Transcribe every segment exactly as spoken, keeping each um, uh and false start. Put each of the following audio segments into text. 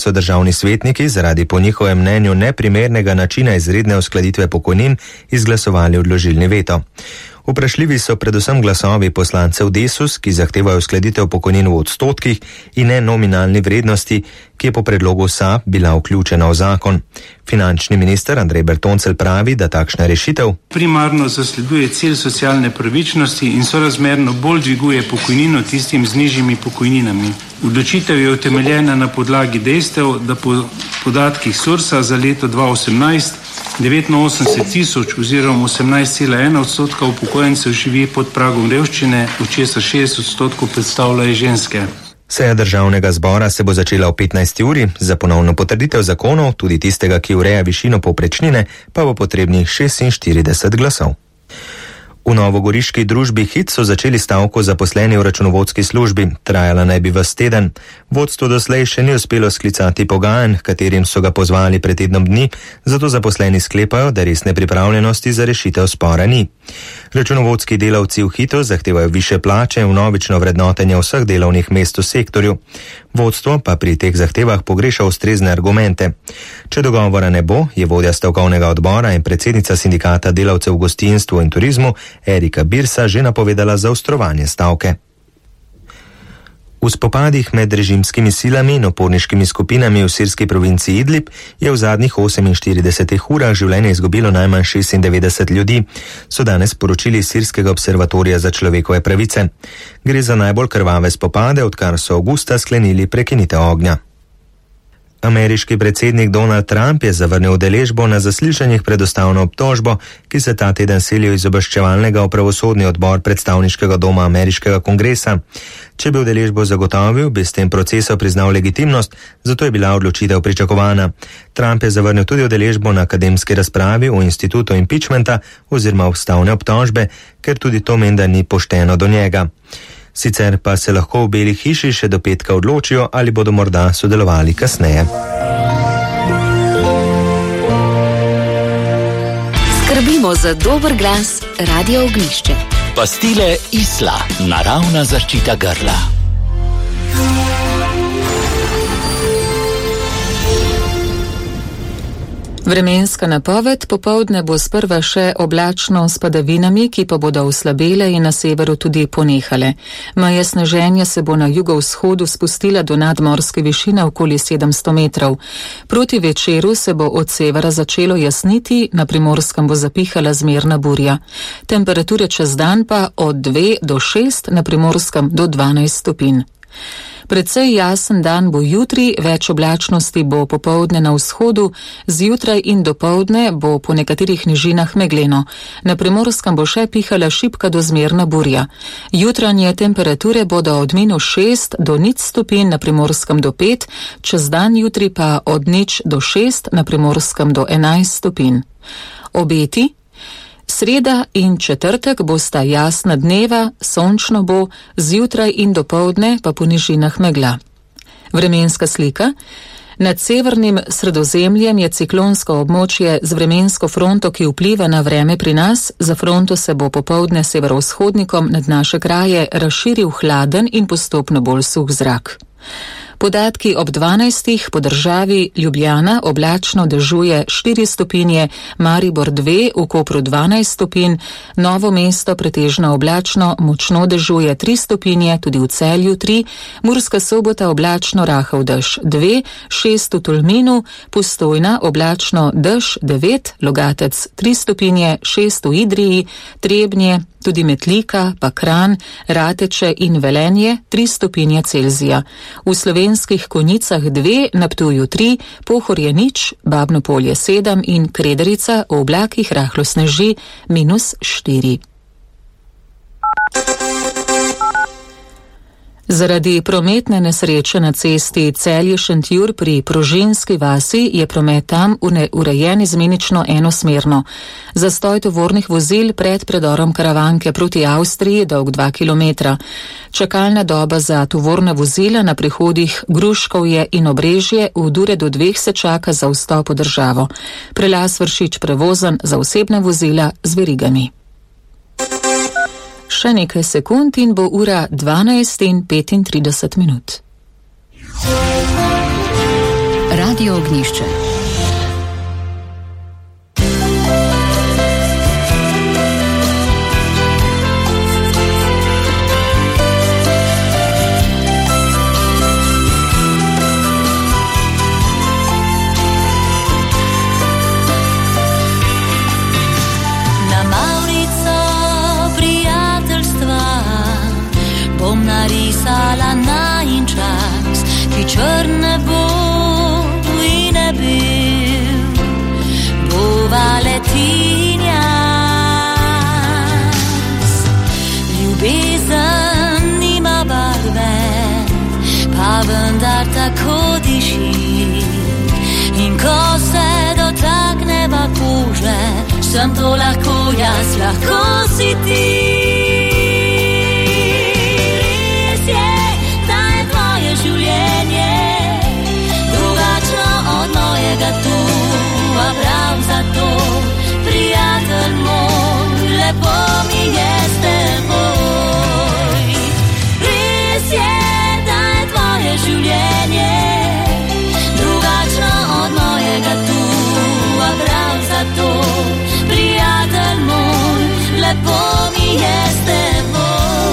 so državni svetniki zaradi po njihovem mnenju neprimernega načina izredne uskladitve pokojnin izglasovali odložilni veto. Vprašljivi so predvsem glasovi poslancev Desus, ki zahtevajo uskladitev pokojnin v odstotkih in ne nominalni vrednosti, ki je po predlogu S A P bila vključena v zakon. Finančni minister Andrej Bertoncelj pravi, da takšna rešitev primarno zasleduje cilj socialne pravičnosti in sorazmerno bolj dviguje pokojnino tistim z nižjimi pokojninami. Odločitev je utemeljena na podlagi dejstev, da po podatkih Sursa za leto dva tisoč osemnajst devetinosemdeset tisoč oziroma osemnajst cela ena odstotka upokojencev živi pod pragom revščine, od česar šest odstotkov predstavljajo ženske. Seja državnega zbora se bo začela o petnajsti uri, za ponovno potrditev zakonov, tudi tistega, ki ureja višino povprečnine, pa bo potrebnih šestinštirideset glasov. V novogoriški družbi Hit so začeli stavko zaposleni v računovodski službi, trajala naj bi ves teden. Vodstvo doslej še ni uspelo sklicati pogajanj, katerim so ga pozvali pred tednom dni, zato zaposleni sklepajo, da resne pripravljenosti za rešitev spora ni. Računovodski delavci v Hitu zahtevajo više plače in vnovično vrednotenje vseh delovnih mest v sektorju. Vodstvo pa pri teh zahtevah pogreša ustrezne argumente. Če dogovora ne bo, je vodja stavkovnega odbora in predsednica sindikata delavcev v gostinstvu in turizmu Erika Birsa že napovedala zaostrovanje stavke. V spopadih med režimskimi silami in uporniškimi skupinami v sirski provinci Idlib je v zadnjih oseminštiridesetih urah življenje izgubilo najmanj šestindevetdeset ljudi, so danes poročili iz Sirskega observatorija za človekove pravice. Gre za najbolj krvave spopade, odkar so avgusta sklenili prekinitev ognja. Ameriški predsednik Donald Trump je zavrnil udeležbo na zaslišanjih pred ustavno obtožbo, ki se ta teden selijo iz obveščevalnega v pravosodni odbor predstavniškega doma ameriškega kongresa. Če bi udeležbo zagotovil, bi s tem procesom priznal legitimnost, zato je bila odločitev pričakovana. Trump je zavrnil tudi udeležbo na akademski razpravi v institutu impeachmenta oziroma ustavne obtožbe, ker tudi to menda ni pošteno do njega. Sicer pa se lahko v Beli hiši še do petka odločijo, ali bodo morda sodelovali kasneje. Skrbimo za dober glas, Radio Ognjišče. Pastile Isla, naravna zaščita grla. Vremenska napoved: popoldne bo sprva še oblačno s padavinami, ki pa bodo oslabele in na severu tudi ponehale. Meja sneženja se bo na jugovzhodu spustila do nadmorske višine okoli sedemsto metrov. Proti večeru se bo od severa začelo jasniti, na Primorskem bo zapihala zmerna burja. Temperature čez dan pa od dve do šest, na Primorskem do dvanajst stopinj. Predvsej jasen dan bo jutri, več oblačnosti bo popoldne na vzhodu, zjutraj in dopoldne bo po nekaterih nižinah megleno. Na Primorskem bo še pihala šibka do zmerna burja. Jutranje temperature bodo od minus šest do nič stopinj, na Primorskem do pet, čez dan jutri pa od nič do šest, na Primorskem do enajst stopinj. Obeti: sreda in četrtek bosta jasna dneva, sončno bo, zjutraj in dopoldne pa po nižinah megla. Vremenska slika: nad severnim Sredozemljem je ciklonsko območje z vremensko fronto, ki vpliva na vreme pri nas. Za fronto se bo popoldne severovzhodnikom nad naše kraje razširil hladen in postopno bolj suh zrak. Podatki ob dvanajstih: po državi Ljubljana oblačno, dežuje štiri stopinje, Maribor dve, v Kopru dvanajst stopinj, Novo mesto pretežno oblačno, močno dežuje tri stopinje, tudi v Celju tri, Murska Sobota oblačno, rahel dež dve, šest v Tolminu, Postojna oblačno, dež devet, Logatec tri stopinje, šest v Idriji, Trebnje, tudi Metlika, pa Kranj, Rateče in Velenje tri stopinje Celzija. V Slovenskih Konjicah dve, na Ptuju tri, Pohorje nič, Babno Polje sedem in Krederica v oblakih rahlo sneži minus štiri. Zaradi prometne nesreče na cesti Celje-Šentjur pri Prožinski vasi je promet tam urejen izmenično enosmerno. Zastoj tovornih vozil pred predorom Karavanke proti Avstriji dolg dva kilometra. Čakalna doba za tovorna vozila na prehodih Gruškovje in Obrežje v ure do dveh se čaka za vstop v državo. Prelaz Vršič prevozen za osebna vozila z verigami. Še nekaj sekund in bo ura dvanajst in petintrideset minut. Radio Ognišče. Narisala najin čas, ki črne bo in ne bil, bo valetinias. Ljubezen nima barve, pa vendar tako diši. In ko se dotakneva kože, sem to lahko jaz, lahko si ti. Življenje drugačno od mojega tu, a prav zato, prijatelj moj, lepo mi je s teboj. Res je, da je tvoje življenje drugačno od mojega tu, a prav zato, prijatelj moj, lepo mi je s teboj.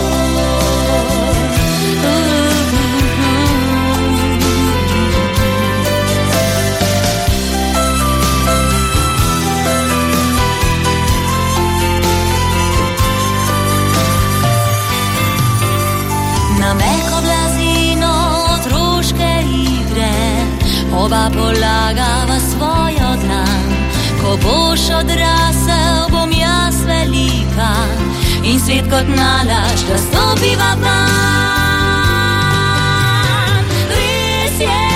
Oba polagava svojo dlan, ko boš odrasel, bom jaz velika in svet kot nalašč, da stopiva van. Res je,